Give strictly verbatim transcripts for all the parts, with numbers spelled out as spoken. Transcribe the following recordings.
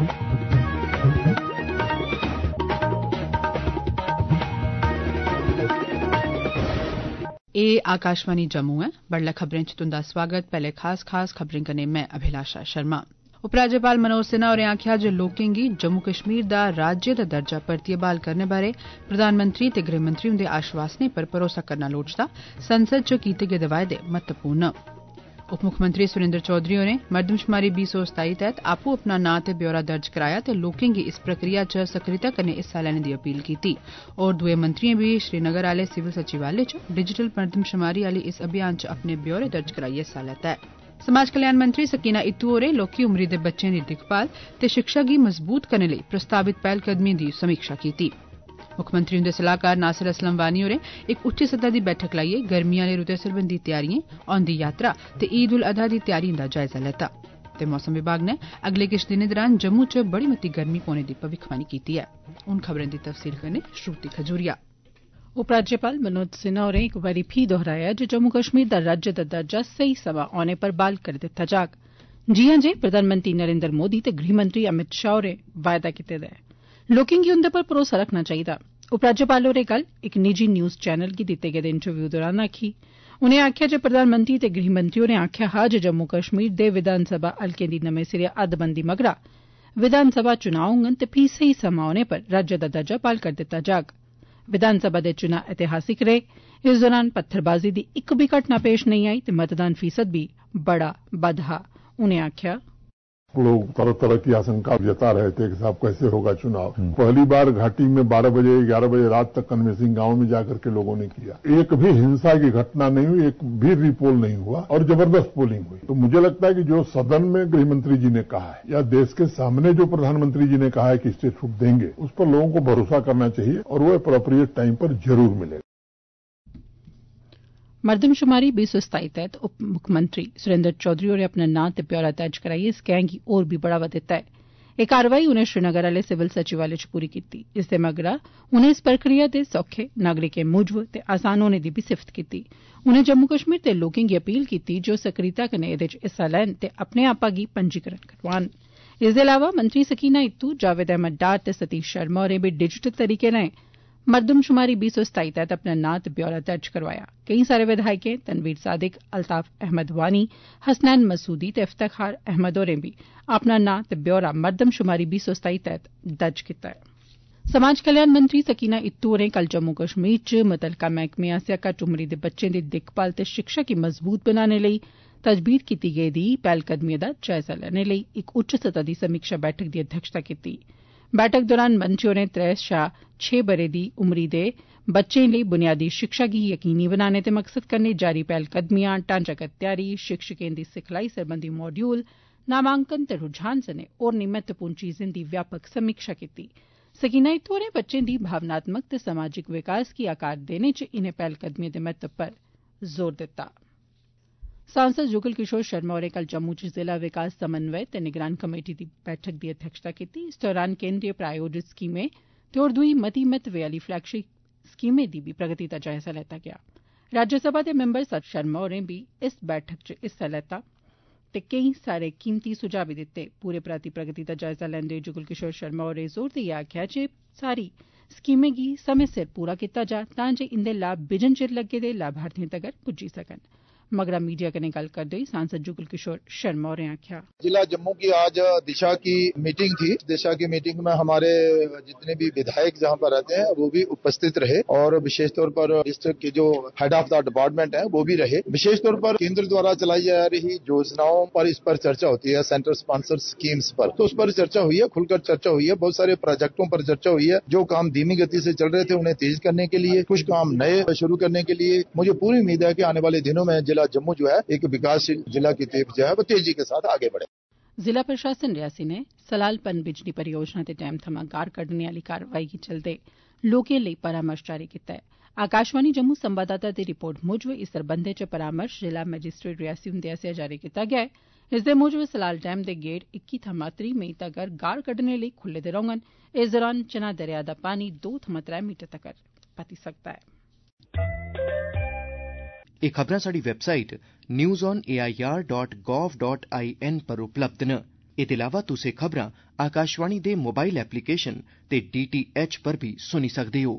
ए आकाशवाणी जम्मू है। बड़ला खबरें च तुंदा स्वागत। पैहले खास खास खबरें कन्नै मैं अभिलाषा शर्मा। उपराज्यपाल मनोज सिन्हा होरें आखेआ जे लोकें गी जम्मू कश्मीर दा राज्य दा दर्जा परतियै बहाल करने बारै प्रधानमंत्री ते गृहमंत्री हुंदे आश्वासनें पर भरोसा करना लोड़चदा। संसद च कीते गेदे वायदे महत्वपूर्ण। उप मुक्खमंत्री सुरेंद्र चौधरी होरें मर्दमशुमारी बीह् सौ सताई तैह्त आपूं अपना नां ते ब्यौरा दर्ज कराया ते लोकें गी इस प्रक्रिया च सक्रियता कन्नै हिस्सा लैने दी अपील कीती। होर दुए मंत्रियें बी श्रीनगर आले सिविल सचिवालय च डिजिटल मर्दमशुमारी आली इस अभियान च अपने ब्यौरे दर्ज कराइयै हिस्सा लैता ऐ। समाज कल्याण मंत्री सकीना इत्तू होरें लौह्की उमरी दे बच्चें दी दिक्खभाल ते शिक्षा गी मजबूत करने लेई प्रस्तावित पैह्लकदमिएं दी समीक्षा कीती। मुक्खमंत्री हुंदे सलाहकार नासिर असलम वानी होरें इक उच्ची सतह दी बैठक लाइयै गर्मियां आले रुतै सरबंधी तैयारिएं, औंदी यात्रा ते ईद उल अजहा दी तैयारिएं दा जायजा लैता। ते मौसम विभाग ने अगले किश दिनें दौरान जम्मू च बड़ी मती गर्मी पौने दी भविक्खवाणी कीती ऐ। हुन खबरें दी तफसील कन्नै श्रुति खजूरिया। उपराज्यपाल मनोज सिन्हा होरें इक बारी फ्ही दोहराया जे जम्मू कश्मीर दा राज्य दा दर्जा सेही समां औने पर बहाल करी दित्ता जाग, जियां जे प्रधानमंत्री नरेंद्र मोदी ते गृहमंत्री अमित शाह होरें वायदा कीते दा ऐ। लोकें गी उंदे पर भरोसा रखना चाहिदा। उपराज्यपाल होरें कल इक निजी न्यूज चैनल गी दित्ते गेदे इंटरव्यू दौरान आखी। उनें आखेआ जे प्रधानमंत्री ते गृहमंत्री होरें आखेआ हा जे जम्मू कश्मीर दे विधानसभा हलकें दी नमें सिरेआ हदबंदी मगरा विधानसभा चुनां होङन ते फ्ही सेही समां औने पर राज्य दा दर्जा बहाल करी दित्ता जाग। विधानसभा दे चुनां ऐतिहासिक रेह। इस दौरान पत्थरबाजी दी इक बी घटना पेश नेईं आई ते मतदान फीसद बी बड़ा बद्ध हा। उनें आखेआ लोग तरह तरह की आशंका जता रहे थे कि साहब कैसे होगा चुनाव। पहली बार घाटी में बारह बजे ग्यारह बजे रात तक कन्वेंसिंग गांव में जाकर के लोगों ने किया। एक भी हिंसा की घटना नहीं हुई, एक भी रिपोल नहीं हुआ और जबरदस्त पोलिंग हुई। तो मुझे लगता है कि जो सदन में गृहमंत्री जी ने कहा है या देश के सामने जो प्रधानमंत्री जी ने कहा है कि स्टेट छूट देंगे, उस पर लोगों को भरोसा करना चाहिए और वो अप्रोप्रिएट टाइम पर जरूर मिलेगा। मर्दमशुमारी बीह् सौ सताई तैह्त उप मुक्खमंत्री सुरेंद्र चौधरी होरें अपना नां ते ब्यौरा दर्ज कराइयै इस गैंह गी होर बी बढ़ावा दित्ता ऐ। एह् कारवाई उनें श्रीनगर आले सिविल सचिवालय च पूरी कीती। इसदे मगरा उनें इस प्रक्रिया दे सौखे, नागरिकें मूजब ते आसान होने दी बी सिफ्त कीती। उनें जम्मू कश्मीर दे लोकें गी अपील कीती जे ओ सक्रियता कन्नै एह्दे च हिस्सा लैन ते अपने आपा गी पंजीकरण करोआन। इसदे अलावा मंत्री सकीना इत्तू, जावेद अहमद डार ते सतीश शर्मा होरें बी डिजिटल तरीके राएं मर्दमशुमारी बीह् सौ सताई तैह्त अपना नां ते ब्यौरा दर्ज करोआया। केईं सारे विधायकें तनवीर सादिक, अल्ताफ अहमद वानी, हसनैन मसूदी ते इफ्तिखार अहमद होरें बी अपना नां ते ब्यौरा मर्दमशुमारी बीह् सौ सताई तैह्त दर्ज कीता ऐ। समाज कल्याण मंत्री सकीना इत्तू होरें कल जम्मू कश्मीर च मुत्तलका मैह्कमें आसेआ घट्ट उमरी दे बच्चें दी दिक्खभाल ते शिक्षा गी मजबूत बनाने लेई तजवीज़ कीती गेदी पैह्लकदमिएं दा जायजा लैने लेई इक उच्च सतह दी समीक्षा बैठक दी अध्यक्षता कीती। बैठक दौरान मंत्री होरें त्रै शा छे ब'रे दी उमरी दे बच्चें लेई बुनियादी शिक्षा गी यकीनी बनाने दे मकसद कन्नै जारी पैह्लकदमियां, ढांचागत तैयारी, शिक्षकें दी सिखलाई सरबंधी मॉड्यूल, नामांकन ते रुझान सने होरनें महत्वपूर्ण चीजें दी व्यापक समीक्षा कीती। सकीना इत्तू होरें बच्चें दी भावनात्मक ते समाजिक विकास गी आकार देने च इनें पैह्लकदमिएं दे महत्व पर जोर दित्ता। सांसद जुगल किशोर शर्मा होरें कल जम्मू च जिला विकास समन्वय ते निगरान कमेटी दी बैठक दी अध्यक्षता कीती। इस दौरान केंद्रीय प्रायोजित स्कीमें ते होर दुई मती महत्वै आली फ्लैगशिप स्कीमें दी बी प्रगति दा जायजा लैता गेआ। राज्यसभा दे मैम्बर सत शर्मा होरें बी इस बैठक च हिस्सा लैता ते केईं सारे कीमती सुझाव बी दित्ते। पूरे पराती प्रगति दा जायजा लैंदे होई जुगल किशोर शर्मा होरें जोर देइयै आखेआ जे सारी स्कीमें गी समें सिर पूरा कीता जा तां जे इंदे लाभ बिजन चिर लग्गे दे लाभार्थिएं तगर पुज्जी सकन। मगरा मीडिया कन्नै गल्ल करदे होई सांसद जुगल किशोर शर्मा होरें आखेआ, जिला जम्मू की आज दिशा की मीटिंग थी। दिशा की मीटिंग में हमारे जितने भी विधायक जहां पर रहते हैं वो भी उपस्थित रहे और विशेष तौर पर डिस्ट्रिक्ट के जो हेड ऑफ द डिपार्टमेंट है वो भी रहे। विशेष तौर पर केंद्र द्वारा चलाई जा रही योजनाओं पर इस पर चर्चा होती है, सेंटर स्पॉन्सर स्कीम्स पर, तो उस पर चर्चा हुई है, खुलकर चर्चा हुई है। बहुत सारे प्रोजेक्टों पर चर्चा हुई है। जो काम धीमी गति से चल रहे थे उन्हें तेज करने के लिए, कुछ काम नए शुरू करने के लिए मुझे पूरी उम्मीद है कि आने वाले दिनों में जिला जम्मू जो है एक विकासशील जिला की तरफ जो है वो तेजी के साथ आगे बढ़े। जिला प्रशासन रियासी ने सलाल पन बिजली परियोजना दे डैम थमां गार कड्ढने आली कार्रवाई गी चलदे लोकें लेई परामर्श जारी कीता है। आकाशवाणी जम्मू संवाददाता दी रिपोर्ट मुजब इस सरबंधै च परामर्श जिला मैजिस्ट्रेट रियासी हुंदे आसेआ जारी कीता गेआ ऐ। इसदे मुजब सलाल डैम दे गेट इक्की थमां त्रीह् मई तगर गार कड्ढने लेई खुल्ले दे रौह्ङन। इस दौरान चन्हा दरेया दा पानी दो थमां त्रै मीटर तगर बधी सकदा ऐ। एह् खबरां साढ़ी website news on A I R dot gov dot I N पर उपलब्ध न। एह्दे इलावा तुस एह् खबरां आकाशवाणी दे मोबाइल एप्लीकेशन ते डी टी एच पर बी सुनी सकदे हो।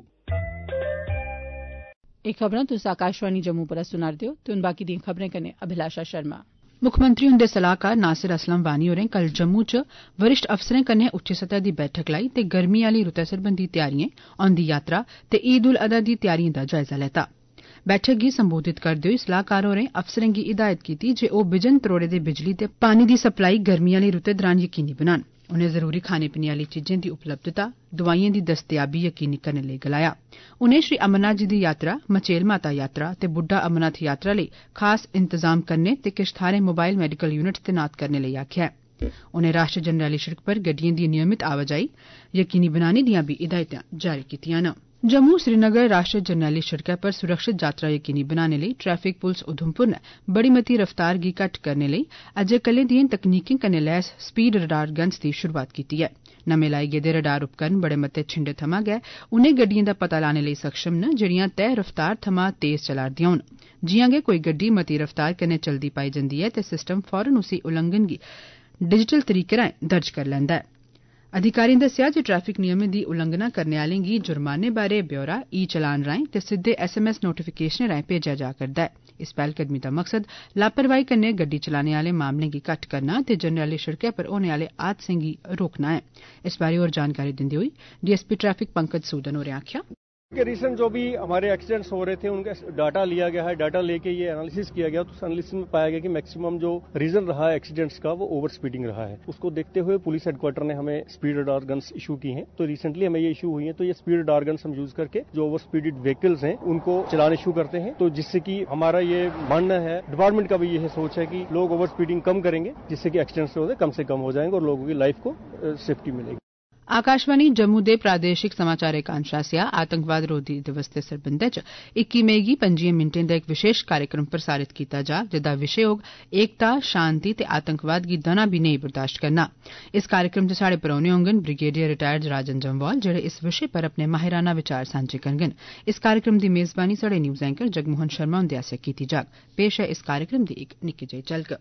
एह् खबरां तुस आकाशवाणी जम्मू पर सुना'रदे ओ ते हुन बाकी दियां खबरें कन्नै अभिलाषा शर्मा। मुक्खमंत्री हुंदे सलाहकार नासिर असलम वानी होरें कल जम्मू च वरिष्ठ अफसरें कन्नै उच्ची सतह दी बैठक लाई ते गर्मी आली रुतै सरबंधी तैयारिएं, औंदी यात्रा ते ईद उल अधा दी तैयारिएं दा जायजा लैता। बैठक गी संबोधित करदे होई सलाहकार होरें अफसरें गी हिदायत कीती जे ओह् बिजन त्रोड़े दे बिजली ते पानी दी सप्लाई गर्मी आली रुतै दौरान यकीनी बनान। उनें जरूरी खाने पीने आली चीजें दी उपलब्धता, दवाइएं दी दस्तयाबी यकीनी करने लेई गलाया। उनें श्री अमरनाथ जी दी यात्रा, मचेल माता यात्रा ते बुड्ढा अमरनाथ यात्रा लेई खास इंतजाम करने ते किश थाहरें मोबाइल मेडिकल यूनिट तैनात करने लेई आखेआ ऐ। उनें राष्ट्रीय जरनैली शिड़क पर गड्डिएं दी नियमित आवाजाही यकीनी बनाने दियां बी हिदायतां जारी कीतियां न। जम्मू श्रीनगर राष्ट्रीय जरनैली शिड़कै पर सुरक्षित यात्रा यकीनी बनाने लेई ट्रैफिक पुलस उधमपुर नै बड़ी मती रफ्तार गी घट्ट करने लेई अज्जै कल्लै दिएं तकनीकें कन्नै लैस स्पीड रडार गन्स दी शुरुआत कीती ऐ। नमें लाई गेदे रडार उपकरण बड़े मते छिंडे थमां गै उनें गड्डिएं दा पता लाने लेई सक्षम न जेड़ियां तय रफ्तार थमां तेज चला'रदियां होन। जियां गै कोई गड्डी मती रफ्तार कन्नै चलदी पाई जंदी ऐ ते सिस्टम फौरन उसी उल्लंघन गी डिजिटल तरीके राएं दर्ज करी लैंदा ऐ। अधिकारिएं दस्सेआ जे ट्रैफिक नियमें दी उल्लंघना करने आलें गी जुर्माने बारै ब्यौरा ई चलान राएं ते सिद्दे एस एम एस नोटिफिकेशनें राएं भेजेआ जा करदा ऐ। इस पैह्लकदमी दा मकसद लापरवाही कन्नै गड्डी चलाने आले मामलें गी घट्ट करना ते जरनैली शिड़कै पर होने आले हादसें गी रोकना है। इस बारै होर जानकारी दिंदे होई डीएसपी ट्रैफिक पंकज सूदन होरें आखेआ कि रिसेंट जो भी हमारे एक्सीडेंट्स हो रहे थे उनका डाटा लिया गया है, डाटा लेके ये एनालिसिस किया गया तो उस एनालिसिस में पाया गया कि मैक्सिमम जो रीजन रहा है एक्सीडेंट्स का वो ओवर स्पीडिंग रहा है। उसको देखते हुए पुलिस हेडक्वार्टर ने हमें स्पीड रडार गन्स इशू की हैं। तो रिसेंटली हमें ये इशू हुई है तो ये स्पीड रडार गन्स हम यूज करके जो ओवर स्पीडेड व्हीकल्स हैं उनको चलाने शुरू करते हैं। तो जिससे कि हमारा ये मानना है, डिपार्टमेंट का भी ये सोच है कि लोग ओवर स्पीडिंग कम करेंगे जिससे कि एक्सीडेंट्स होते कम से कम हो जाएंगे और लोगों की लाइफ को सेफ्टी मिलेगी। आकाशवाणी जम्मू दे प्रादेशिक समाचार एकांश आसेआ आतंकवाद रोधी दिवस दे सरबंधै च इक्की मई गी पंजियें मिंटें दा इक विशेष कार्यक्रम प्रसारित कीता जाग जेदा विशे होग एकता, शांति ते आतंकवाद गी दना बी नेईं बर्दाश्त करना। इस कार्यक्रम च साढ़े परौने होंगन ब्रिगेडियर रिटायर्ड राजन जम्वाल जेड़े इस विशे पर अपने माहिराना विचार सांझे करङन। इस कार्यक्रम दी मेजबानी साढ़े न्यूज एंकर जगमोहन शर्मा हुंदे आसेआ कीती जाग। पेश है इस कार्यक्रम दी इक निक्की जेही झलक।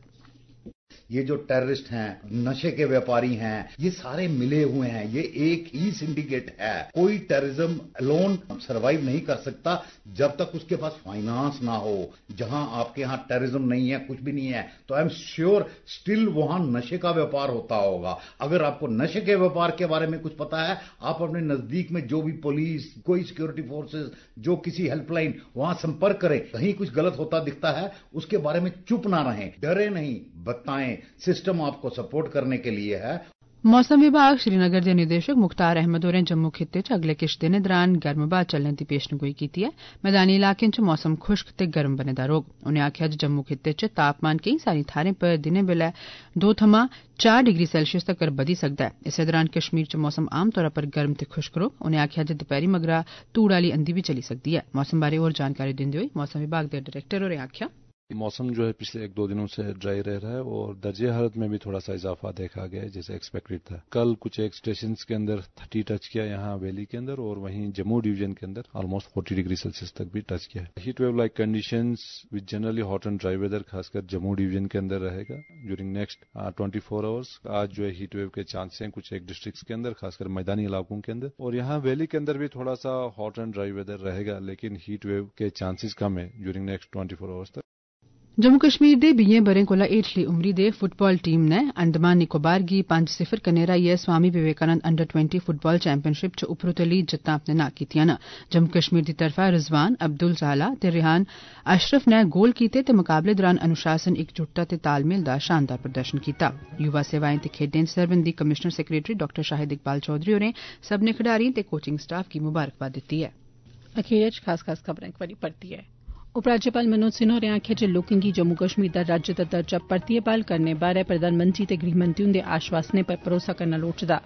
ये जो टेररिस्ट हैं, नशे के व्यापारी हैं, ये सारे मिले हुए हैं। ये एक ही सिंडिकेट है। कोई टेररिज्म अलोन सरवाइव नहीं कर सकता जब तक उसके पास फाइनेंस ना हो। जहां आपके यहाँ टेररिज्म नहीं है, कुछ भी नहीं है, तो आई एम श्योर स्टिल वहां नशे का व्यापार होता होगा। अगर आपको नशे के व्यापार के बारे में कुछ पता है, आप अपने नजदीक में जो भी पुलिस, कोई सिक्योरिटी फोर्सेस, जो किसी हेल्पलाइन, वहां संपर्क करें। कहीं कुछ गलत होता दिखता है, उसके बारे में चुप ना रहें, डरे नहीं, बताएं। सिस्टम आपको सपोर्ट करने के लिए है। मौसम विभाग श्रीनगर दे निदेशक मुख्तार अहमद होरें जम्मू खित्ते च अगले किश दिनें दौरान गर्म ब्हा चलने दी पेशनगोई कीती ऐ। मैदानी इलाकें च मौसम खुश्क ते गर्म बने दा रौह्ग। उनें आखेआ जे जम्मू खित्ते च तापमान केईं सारी थाह्रें पर दिनें बेल्लै दो थमां चार डिग्री सेल्सियस तक्कर बधी सकदा ऐ। इस्सै दौरान कश्मीर च मौसम आम तौरा पर गर्म ते खुश्क रौह्ग। उनें आखेआ जे दपैह्री मगरा धूड़ आह्ली अंधी बी चली सकदी ऐ। मौसम बारै होर जानकारी दिंदे होई मौसम विभाग दे डायरेक्टर होरें आखेआ मौसम जो है पिछले एक दो दिनों से ड्राई रह रहा है और दर्जे हरारत में भी थोड़ा सा इजाफा देखा गया है जैसे एक्सपेक्टेड था। कल कुछ एक स्टेशन के अंदर थर्टी टच किया यहाँ वैली के अंदर और वहीं जम्मू डिवीजन के अंदर ऑलमोस्ट फोर्टी डिग्री सेल्सियस तक भी टच किया है। Heat wave like conditions with generally hot and dry weather खासकर जम्मू डिवीजन के अंदर रहेगा during next twenty four hours. आज जो है हीट वेव के चांस हैं कुछ एक डिस्ट्रिक्ट्स के अंदर खासकर मैदानी इलाकों के अंदर और यहाँ वैली के अंदर भी थोड़ा सा हॉट एंड ड्राई वेदर रहेगा लेकिन हीट वेव के चांसेस कम है during next twenty four hours तक। जम्मू कश्मीर दे बीहें ब'रें कोला हेठली उमरी दे फुटबाल टीम नै अंडमान निकोबार गी पंज सिफर कन्नै हराइयै Swami Vivekananda under twenty football championship च उपरोतली जित्तां अपने नां कीतियां न। जम्मू कश्मीर दी तरफा रिजवान अब्दुल ज़ाला ते रिहान अशरफ नै गोल कीते ते मुकाबले दौरान अनुशासन इकजुटता ते तालमेल दा शानदार प्रदर्शन कीता। युवा सेवाएं ते खेड्डें सरबंधी commissioner secretary doctor Shahid Iqbal Chaudhary होरें सब्भनें खिडारिएं ते कोचिंग स्टाफ गी मुबारकबाद दित्ती ऐ। अखीर च खास खास खबरें इक बारी परती ऐ। उपराज्यपाल मनोज सिन्हा होरें आखेआ जे लोकें गी जम्मू कश्मीर दा राज्य दा दर्जा परतियै बहाल करने बारै प्रधानमंत्री ते गृहमंत्री हुंदे आश्वासनें पर भरोसा करना लोड़चदा।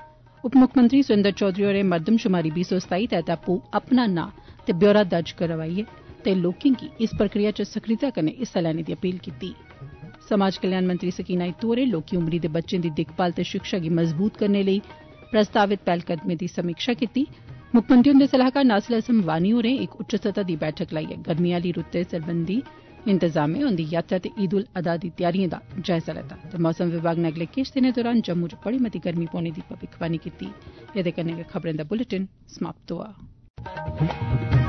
उप मुक्खमंत्री सुरेंद्र चौधरी होरें मरदमशुमारी बीह् सौ सताई तैह्त आपूं अपना नां ते ब्यौरा दर्ज करवाइयै ते लोकें गी इस प्रक्रिया च सक्रियता कन्नै हिस्सा लैने दी अपील कीती। समाज कल्याण मंत्री सकीना इत्तू होरें लौह्की उमरी दे बच्चें दी दिक्खभाल ते शिक्षा गी मजबूत करने लेई प्रस्तावित पैह्लकदमें दी समीक्षा कीती। मुक्खमंत्री हुंदे सलाहकार नासिर असलम वानी होरें इक उच्च सतह दी बैठक लाइयै गर्मी आह्ली रुतै सरबंधी इंतजामिया उंदी यात्रा ते ईद उल अदा दी त्यारियें दा जायजा लैता ते मौसम विभाग ने अगले किश दिनें दौरान जम्मू च बड़ी मती गर्मी पौने दी भविक्खवाणी कीती। एदे कन्नै गै खबरें दा बुलेटिन समाप्त होआ।